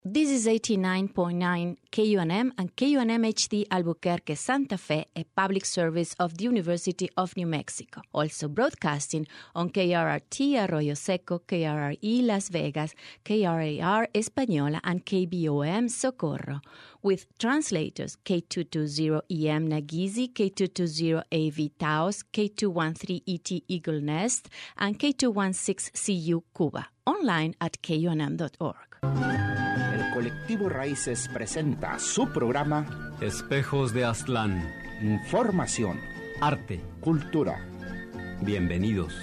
This is 89.9 KUNM and KUNM HD Albuquerque Santa Fe, a public service of the University of New Mexico. Also broadcasting on KRRT Arroyo Seco, KRRE Las Vegas, KRAR Española, and KBOM Socorro, with translators K220EM Nagizi, K220AV Taos, K213ET Eagle Nest, and K216CU Cuba. Online at kunm.org. El Colectivo Raíces presenta su programa Espejos de Aztlán. Información, Arte. cultura. Bienvenidos.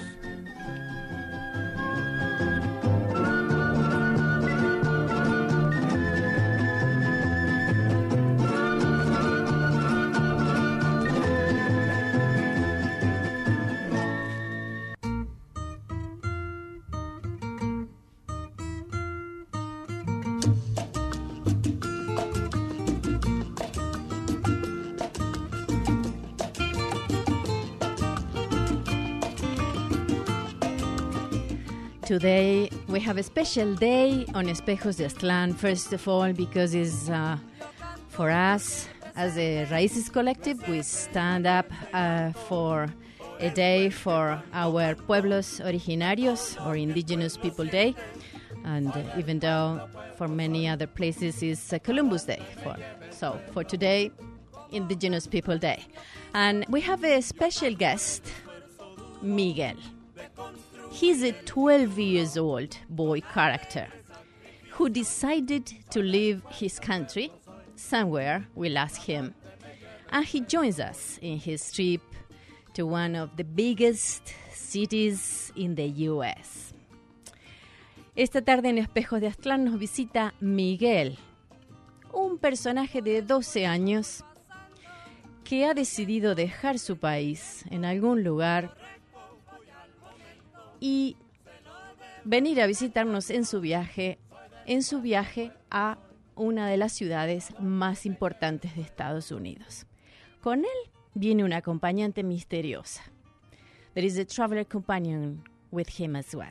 Today, we have a special day on Espejos de Aztlán. First of all, because it's for us, as a Raíces Collective, we stand up for a day for our Pueblos Originarios, or Indigenous People Day. And even though for many other places it's Columbus Day. So for today, Indigenous People Day. And we have a special guest, Miguel. He's a 12-year-old boy character who decided to leave his country somewhere, we'll ask him. And he joins us in his trip to one of the biggest cities in the U.S. Esta tarde en Espejos de Aztlán nos visita Miguel, un personaje de 12 años que ha decidido dejar su país en algún lugar y venir a visitarnos en su viaje a una de las ciudades más importantes de Estados Unidos. Con él viene una acompañante misteriosa. There is a traveler companion with him as well.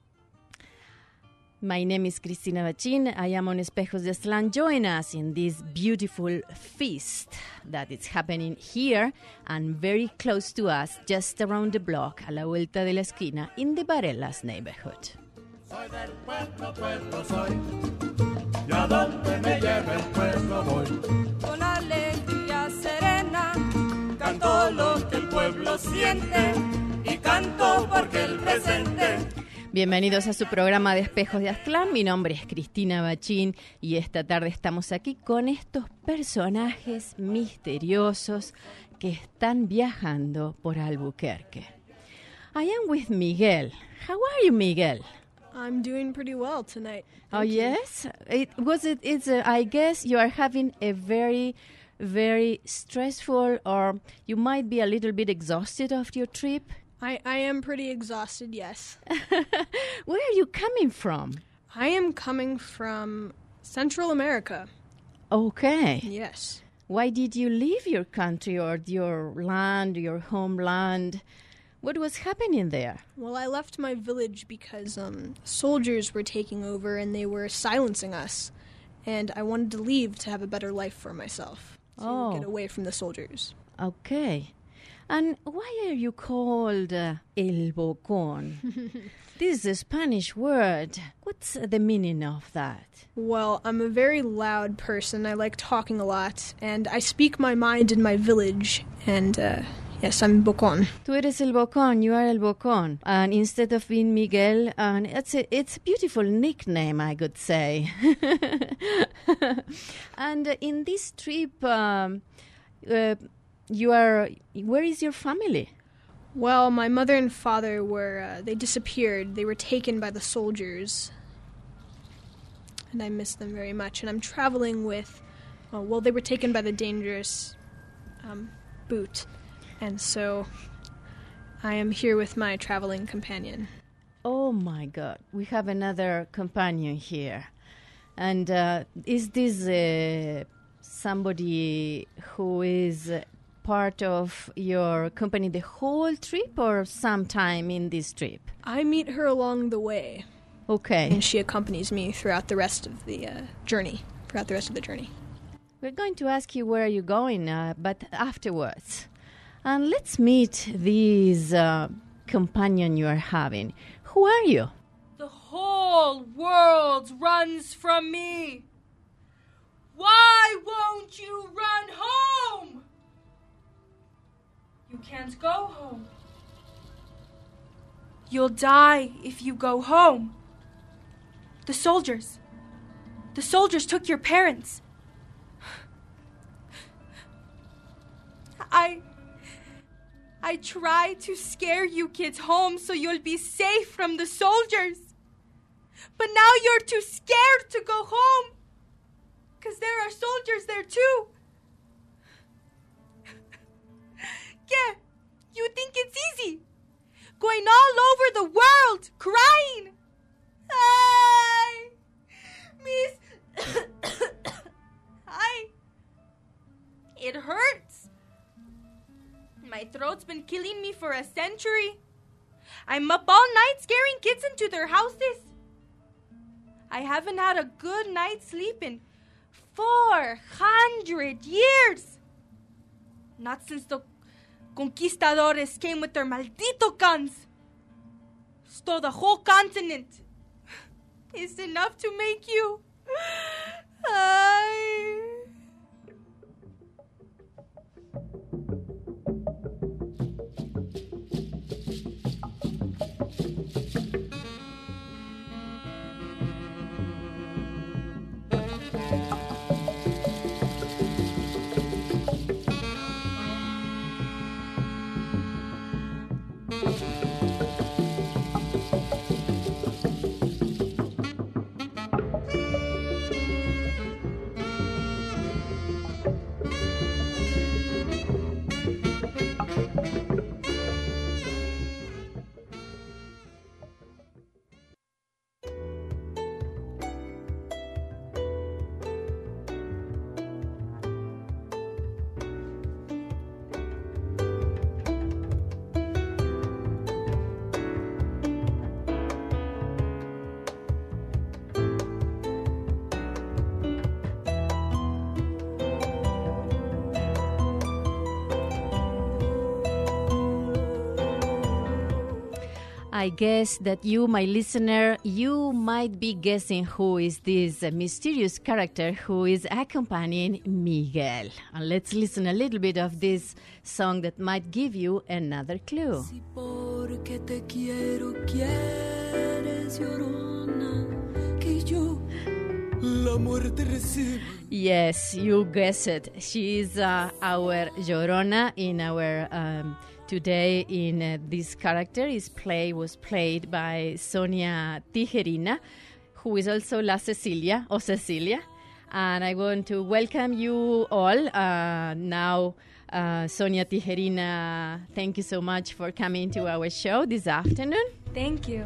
My name is Cristina Bachin. I am on Espejos de Aztlán. Join us in this beautiful feast that is happening here and very close to us, just around the block, a la vuelta de la esquina, in the Barelas neighborhood. Soy del pueblo, pueblo soy, y a donde me lleve el pueblo voy. Con alegría serena, canto lo que el pueblo siente, y canto porque el presente. Bienvenidos a su programa de Espejos de Aztlán. Mi nombre es Cristina Bachin y esta tarde estamos aquí con estos personajes misteriosos que están viajando por Albuquerque. I am with Miguel. How are you, Miguel? I'm doing pretty well tonight. Thank you. Yes? I guess you are having a very, very stressful, or you might be a little bit exhausted of your trip. I am pretty exhausted, yes. Where are you coming from? I am coming from Central America. Okay. Yes. Why did you leave your country or your land, your homeland? What was happening there? Well, I left my village because soldiers were taking over and they were silencing us. And I wanted to leave to have a better life for myself, to get away from the soldiers. Okay. And why are you called El Bocón? This is a Spanish word. What's the meaning of that? Well, I'm a very loud person. I like talking a lot. And I speak my mind in my village. And yes, I'm Bocón. Tú eres el Bocón. You are el Bocón. And instead of being Miguel, and it's a beautiful nickname, I could say. And in this trip, where is your family? Well, my mother and father they disappeared. They were taken by the soldiers. And I miss them very much. And I'm traveling with, they were taken by the dangerous boot. And so I am here with my traveling companion. Oh my God, we have another companion here. And is this somebody who is part of your company the whole trip or sometime in this trip? I meet her along the way. Okay. And she accompanies me throughout the rest of the journey. We're going to ask you where you're going, but afterwards. And let's meet this companion you are having. Who are you? The whole world runs from me. Why won't you run home? You can't go home. You'll die if you go home. The soldiers took your parents. I try to scare you kids home so you'll be safe from the soldiers. But now you're too scared to go home. 'Cause there are soldiers there too. Yeah, you think it's easy. Going all over the world, crying. Ay, Miss. It hurts. My throat's been killing me for a century. I'm up all night scaring kids into their houses. I haven't had a good night's sleep in 400 years. Not since the conquistadores came with their maldito guns. Stole the whole continent. It's enough to make you... I guess that you, my listener, you might be guessing who is this mysterious character who is accompanying Miguel. And let's listen a little bit of this song that might give you another clue. Si porque te quiero, quieres, Llorona, que yo la muerte recibo. Yes, you guessed it. She is our Llorona in our... Today, in this character, was played by Sonia Tijerina, who is also La Cecilia, or Cecilia. And I want to welcome you all. Now, Sonia Tijerina, thank you so much for coming to our show this afternoon. Thank you.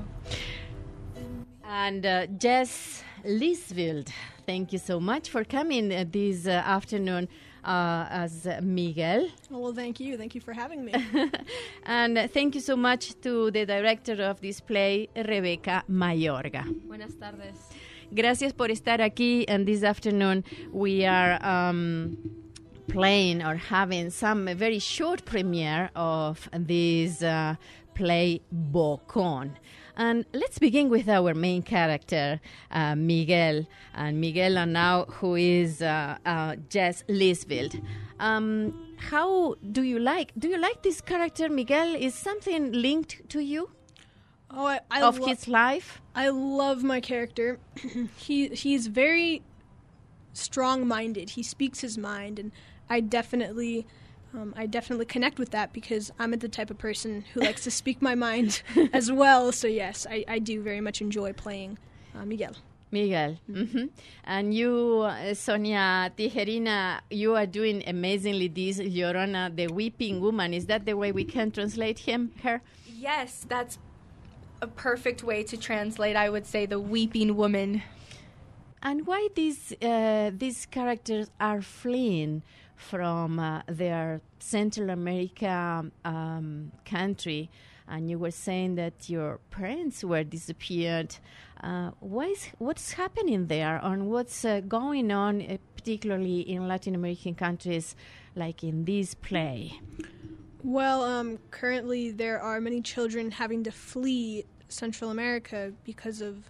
And Jess Lisfield, thank you so much for coming this afternoon. As Miguel. Oh, well, thank you. Thank you for having me. And thank you so much to the director of this play, Rebecca Mayorga. Buenas tardes. Gracias por estar aquí. And this afternoon we are playing or having some very short premiere of this play Bocón. And let's begin with our main character, Miguel. And Miguel, and now who is Jess Lisfield. How do you like this character, Miguel? Is something linked to you? Oh, his life? I love my character. He's very strong-minded. He speaks his mind, and I definitely connect with that because I'm the type of person who likes to speak my mind as well. So yes, I do very much enjoy playing Miguel. Miguel. Mm-hmm. And you, Sonia Tijerina, you are doing amazingly this Llorona, the weeping woman. Is that the way we can translate her? Yes, that's a perfect way to translate, I would say, the weeping woman. And why these characters are fleeing from their Central America country and you were saying that your parents were disappeared. What's happening there, and what's going on, particularly in Latin American countries, like in this play? Well, currently there are many children having to flee Central America because of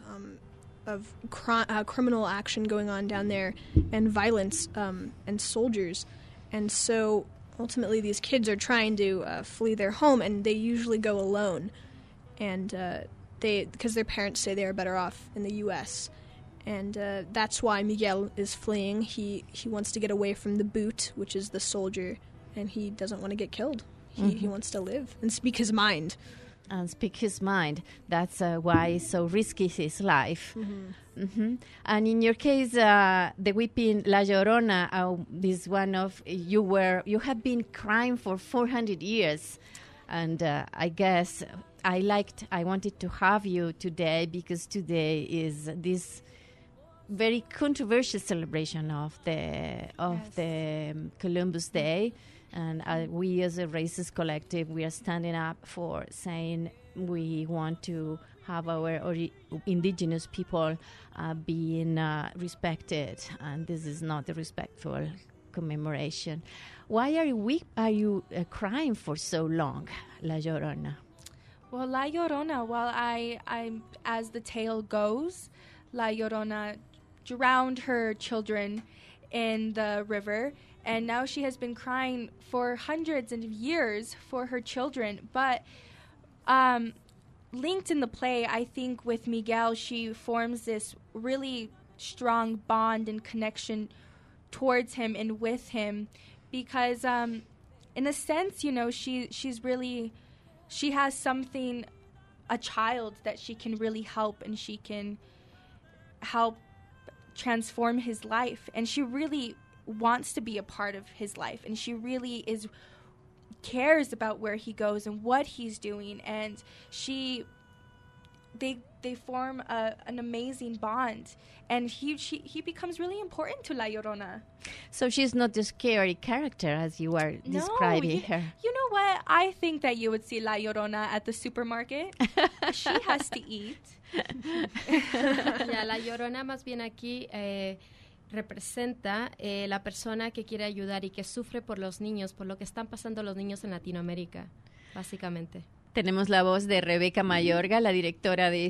criminal action going on down there, and violence, and soldiers. And so ultimately these kids are trying to flee their home, and they usually go alone. And because their parents say they are better off in the U.S. And that's why Miguel is fleeing. He wants to get away from the boot, which is the soldier, and he doesn't want to get killed. He wants to live and speak his mind. And speak his mind. That's why it's so risky his life. And in your case, the weeping La Llorona, this one of you have been crying for 400 years, and I guess I wanted to have you today because today is this very controversial celebration of the Columbus Day. And we as a racist collective, we are standing up for saying we want to have our indigenous people being respected, and this is not a respectful commemoration. Why are you crying for so long, La Llorona? Well, La Llorona, I as the tale goes, La Llorona drowned her children in the river. And now she has been crying for hundreds of years for her children. But linked in the play, I think, with Miguel, she forms this really strong bond and connection towards him and with him. Because in a sense, she has something, a child that she can really help, and she can help transform his life. And she really wants to be a part of his life, and she really cares about where he goes and what he's doing, and they form an amazing bond, and he becomes really important to La Llorona. So she's not the scary character as you are describing her. You know what? I think that you would see La Llorona at the supermarket. She has to eat. La Llorona más bien aquí representa la persona que quiere ayudar y que sufre por los niños, por lo que están pasando los niños en Latinoamérica, básicamente. Tenemos la voz de Rebeca Mayorga, la directora de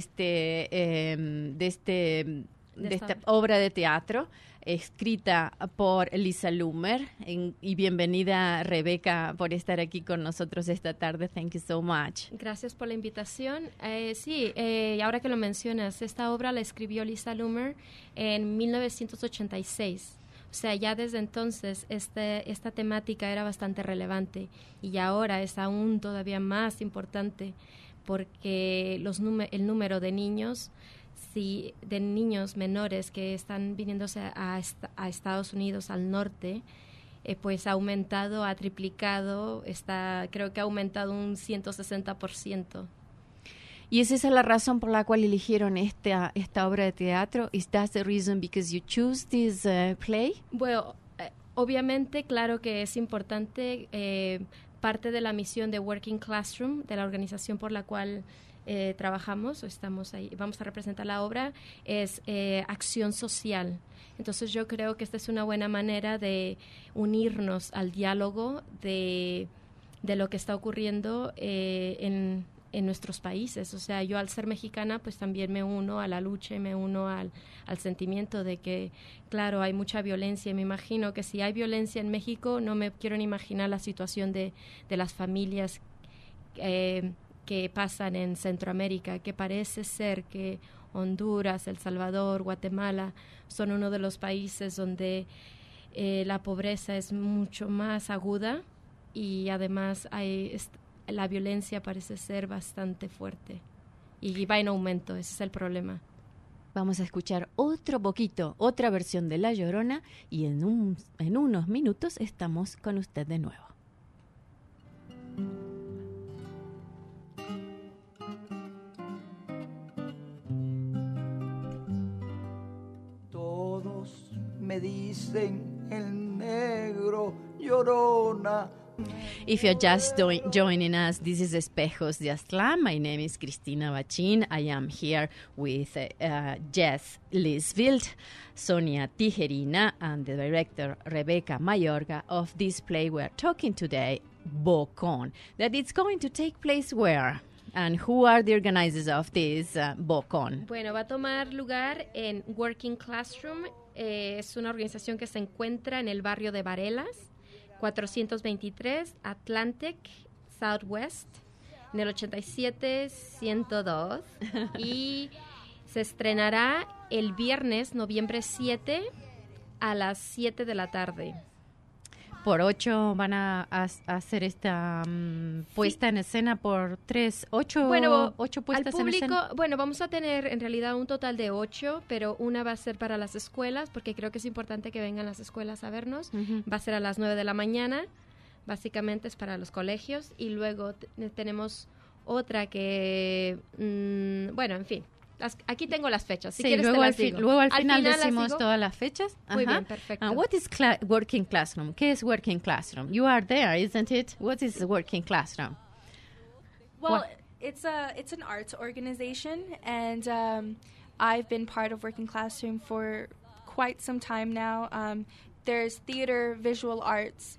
esta obra de teatro, escrita por Lisa Loomer. Y bienvenida, Rebeca, por estar aquí con nosotros esta tarde. Thank you so much. Gracias por la invitación. Ahora que lo mencionas, esta obra la escribió Lisa Loomer en 1986. O sea, ya desde entonces esta temática era bastante relevante, y ahora es aún todavía más importante porque el número de niños menores que están viniéndose a Estados Unidos, al norte, pues ha aumentado, ha triplicado, creo que ha aumentado un 160%. ¿Y es esa la razón por la cual eligieron esta obra de teatro? ¿Is that the reason because you choose this play? Bueno, obviamente, claro que es importante. Parte de la misión de Working Classroom, de la organización por la cual trabajamos o estamos ahí, vamos a representar la obra, es acción social. Entonces yo creo que esta es una buena manera de unirnos al diálogo de lo que está ocurriendo en nuestros países. O sea, yo al ser mexicana, pues también me uno a la lucha y me uno al sentimiento de que, claro, hay mucha violencia. Y me imagino que si hay violencia en México, no me quiero ni imaginar la situación de las familias que pasan en Centroamérica, que parece ser que Honduras, El Salvador, Guatemala son uno de los países donde la pobreza es mucho más aguda, y además la violencia parece ser bastante fuerte y va en aumento. Ese es el problema. Vamos a escuchar otra versión de La Llorona, y en unos minutos estamos con usted de nuevo. Todos me dicen el negro Llorona. If you're just joining us, this is Espejos de Aztlán. My name is Cristina Bachin. I am here with Jess Lisfield, Sonia Tijerina, and the director Rebecca Mayorga of this play we're talking today, Bocón, that it's going to take place where? And who are the organizers of this Bocón? Bueno, va a tomar lugar en Working Classroom. Es una organización que se encuentra en el barrio de Varelas, 423 Atlantic Southwest, en el 87-102. Y se estrenará el viernes, noviembre 7, a las 7 de la tarde. Por 8 van a hacer esta puesta en escena por 8 puestas en escena. Bueno, vamos a tener en realidad un total de 8, pero una va a ser para las escuelas, porque creo que es importante que vengan las escuelas a vernos. Uh-huh. Va a ser a las 9 de la mañana, básicamente es para los colegios, y luego tenemos otra que, bueno, en fin. Aquí tengo las fechas. Si quieres, luego, te las digo. Luego al final decimos todas las fechas. Muy bien, perfecto. What is Working Classroom? ¿Qué es Working Classroom? You are there, isn't it? What is Working Classroom? Well, it's an arts organization, and I've been part of Working Classroom for quite some time now. There's theater, visual arts,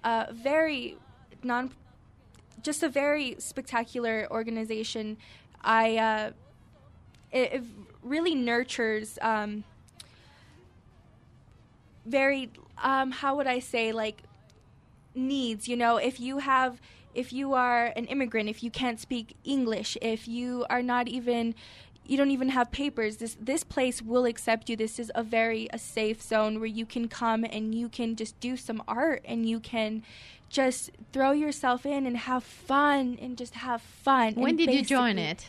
just a very spectacular organization. It really nurtures very how would I say, like, needs. You know, if you are an immigrant, if you can't speak English, if you don't even have papers, this place will accept you. This is a safe zone where you can come and you can just do some art, and you can just throw yourself in and have fun and just have fun. When did you join it?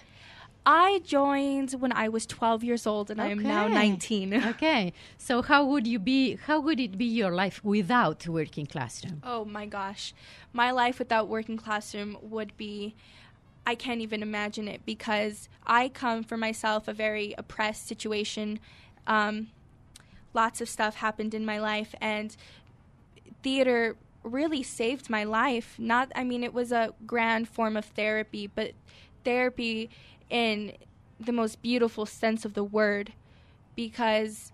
I joined when I was 12 years old, and I am now 19. Okay. So how would it be your life without Working Classroom? Oh, my gosh. My life without Working Classroom would be, I can't even imagine it, because I come from myself a very oppressed situation. Lots of stuff happened in my life, and theater really saved my life. It was a grand form of therapy, but therapy in the most beautiful sense of the word, because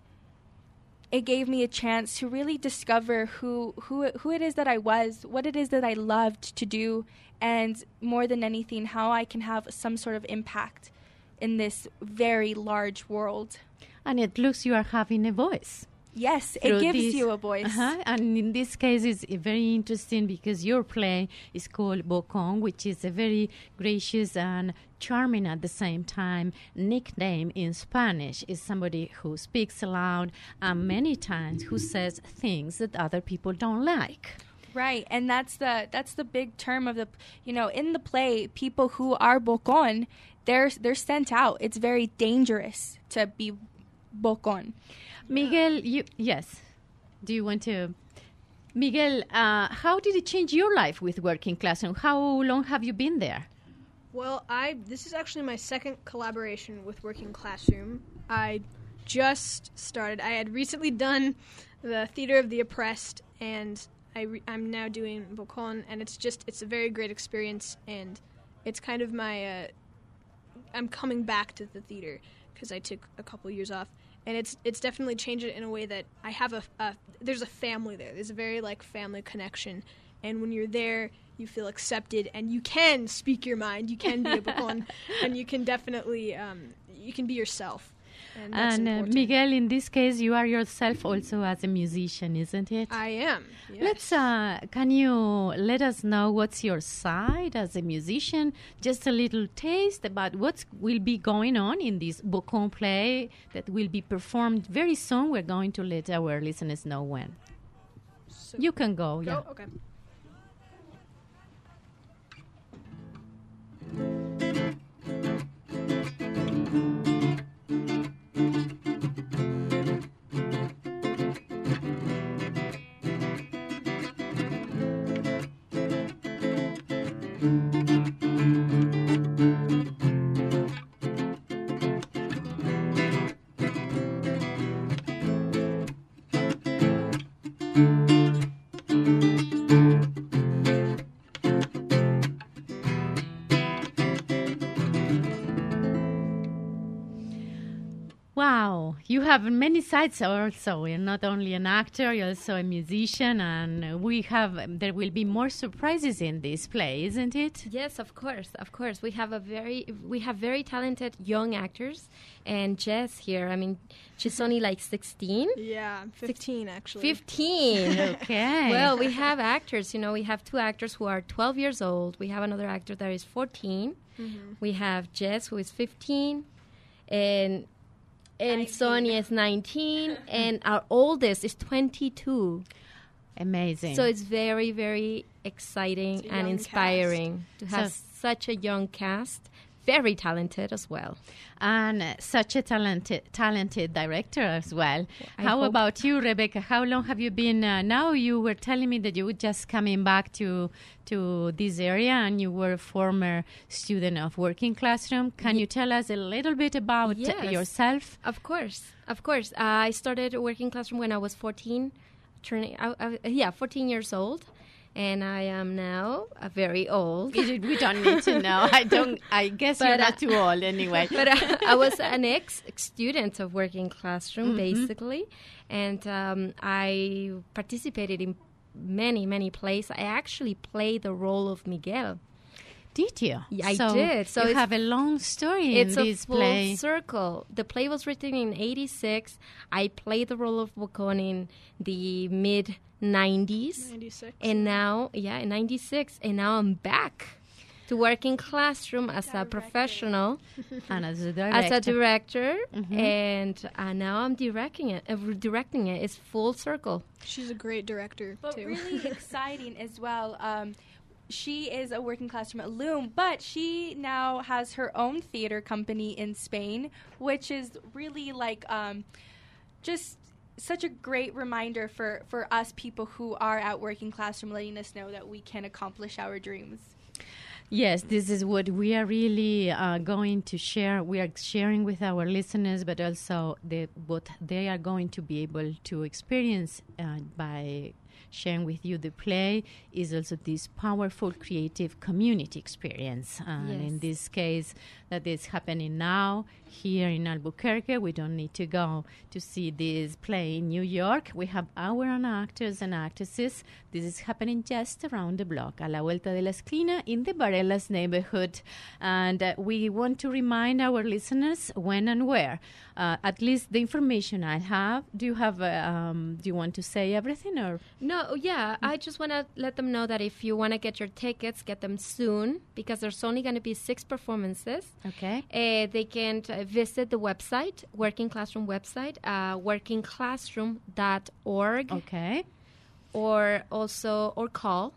it gave me a chance to really discover who it is that I was, what it is that I loved to do, and more than anything, how I can have some sort of impact in this very large world. And it looks you are having a voice. Yes, it gives you a voice. And in this case, it's very interesting because your play is called Bocón, which is a very gracious and charming at the same time nickname in Spanish. Is somebody who speaks aloud and many times who says things that other people don't like. Right, and that's the big term of the, in the play, people who are bocón, they're sent out. It's very dangerous to be bocón. Miguel, yes. Do you want to? Miguel, how did it change your life with Working Classroom? How long have you been there? Well, this is actually my second collaboration with Working Classroom. I just started. I had recently done the Theater of the Oppressed, and I'm now doing Bocón, and it's a very great experience, and it's kind of my I'm coming back to the theater because I took a couple years off. And it's definitely changed it in a way that I have there's a family there. There's a very family connection, and when you're there, you feel accepted, and you can speak your mind. You can be a bocón, and you can definitely you can be yourself. And Miguel, in this case, you are yourself also as a musician, isn't it? I am. Yes. Can you let us know what's your side as a musician? Just a little taste about what will be going on in this Bocón play that will be performed very soon. We're going to let our listeners know when. So you can go. Yeah. Okay. have many sides also. You're not only an actor, you're also a musician, and there will be more surprises in this play, isn't it? Yes, of course, of course. We have very talented young actors, and Jess here. I mean, she's only like 16. Yeah, I'm 15 actually. 15. Okay. Well, we have actors. We have 2 actors who are 12 years old. We have another actor that is 14. Mm-hmm. We have Jess, who is 15, and Sonia is 19, and our oldest is 22. Amazing. So it's very, very exciting and inspiring to have such a young cast. Very talented as well. And such a talented director as well. How about you, Rebecca? How long have you been now? You were telling me that you were just coming back to this area, and you were a former student of Working Classroom. Can you tell us a little bit about yourself? Of course. I started Working Classroom when I was 14, 14 years old. And I am now very old. We don't need to know. I guess you're not too old anyway. But I was an ex-student of Working Classroom, basically. And I participated in many, many plays. I actually played the role of Miguel. Did you? Yeah, I did. So you have a long story in this play. It's a full circle. The play was written in 1986. I played the role of Bocón in the mid-90s. 96. And now, in 96. And now I'm back to Working Classroom as a professional. And as a director. Mm-hmm. And now I'm directing it. It's full circle. She's a great director, but too. really exciting as well. She is a Working Classroom alum, but she now has her own theater company in Spain, which is really like just such a great reminder for us people who are at Working Classroom, letting us know that we can accomplish our dreams. Yes, this is what we are really going to share. We are sharing with our listeners, but also what they are going to be able to experience by sharing with you the play is also this powerful creative community experience. And in this case, that is happening now here in Albuquerque. We don't need to go to see this play in New York. We have our own actors and actresses. This is happening just around the block, a la vuelta de la esquina, in the Barelas neighborhood. And we want to remind our listeners when and where. At least the information I have. Do you want to say everything or? No, yeah. I just want to let them know that if you want to get your tickets, get them soon, because there's only going to be 6 performances. Okay. They can visit the website, Working Classroom website, workingclassroom.org. Okay. Or call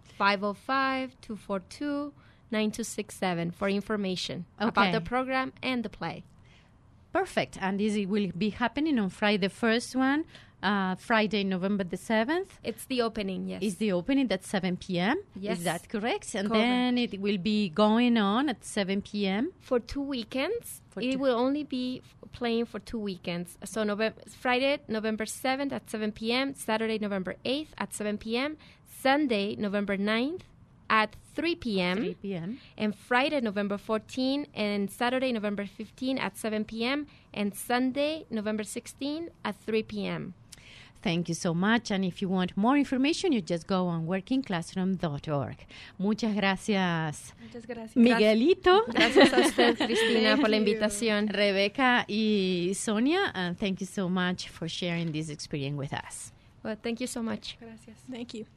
505-242-9267 for information about the program and the play. Perfect. And this will be happening on Friday, the first one, Friday, November the 7th. It's the opening, yes. It's the opening at 7 p.m. Yes. Is that correct? And then it will be going on at 7 p.m. For 2 weekends. It will only be playing for 2 weekends. So Friday, November 7th at 7 p.m., Saturday, November 8th at 7 p.m., Sunday, November 9th at 3 p.m. 3 p.m. And Friday, November 14, and Saturday, November 15 at 7 p.m., and Sunday, November 16 at 3 p.m. Thank you so much. And if you want more information, you just go on workingclassroom.org. Muchas gracias. Muchas gracias. Miguelito. Gracias a usted, Cristina, por la invitación. Rebecca y Sonia, and thank you so much for sharing this experience with us. Well, thank you so much. Gracias. Thank you.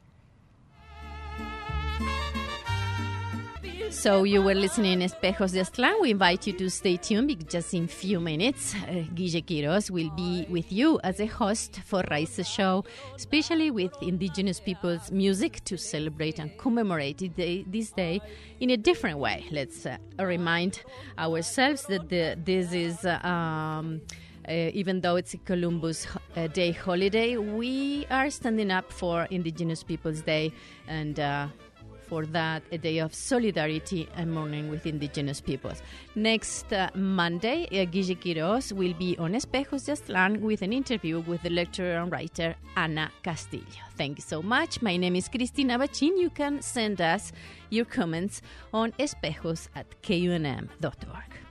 So you were listening Espejos de Aztlán. We invite you to stay tuned because just in a few minutes, Guille Quiroz will be with you as a host for Raíces Show, especially with indigenous people's music to celebrate and commemorate this day in a different way. Let's remind ourselves that this is... even though it's a Columbus Day holiday, we are standing up for Indigenous Peoples Day and for that, a day of solidarity and mourning with indigenous peoples. Next Monday, Guille Quiroz will be on Espejos de Aztlán with an interview with the lecturer and writer Ana Castillo. Thank you so much. My name is Cristina Bachin. You can send us your comments on espejos@kunm.org.